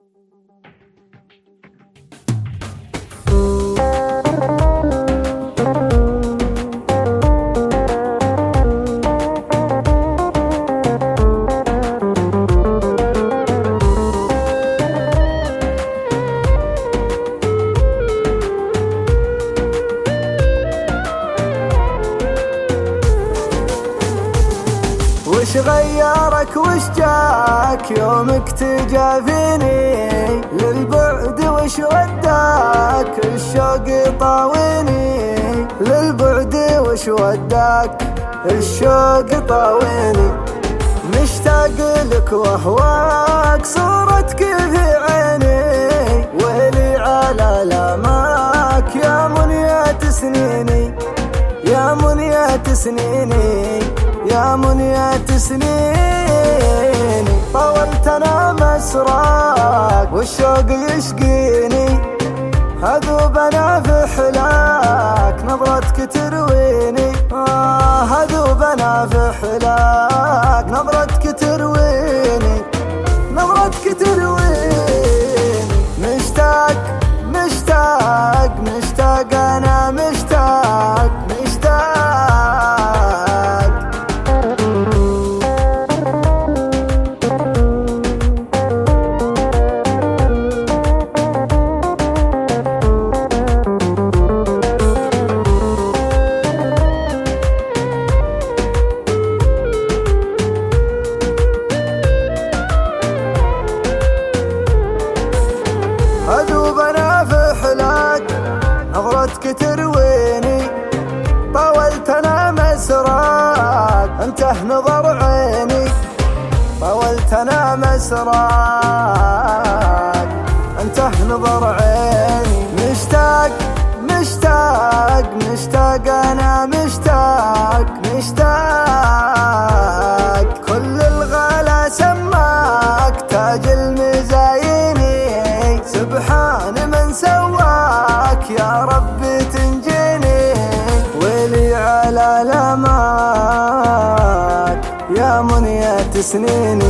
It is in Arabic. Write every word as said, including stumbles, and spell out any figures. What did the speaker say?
وش غيرك وش جاك يومك تجافيني للبعد؟ وش وداك الشوق طاويني للبعد؟ وش وداك الشوق طاويني؟ مشتاق لك واهواك صورتك في عيني، ويلي على لاماك يا منية سنيني، يا منية سنيني، يا منية سنيني. طولت انا مسراك والشوق يشقيني، هذوب انا في حلاك نظرتك ترويني، آه هذوب انا في حلاك نظرتك ترويني، نظرتك ترويني. مشتاق مشتاق مشتاق انا مشتاق مشتاق. أذوب أنا في حلاك نظرتك ترويني، طولت أنا مسراك انته نظر عيني، طولت أنا مسراك انته نظر عيني. مشتاق مشتاق مشتاق أنا مشتاق مشتاق. كل الغلا سماك تاج المزايني، سبحان من سواك يا رب تنجيني، ويلي على لاماك يا منية سنيني.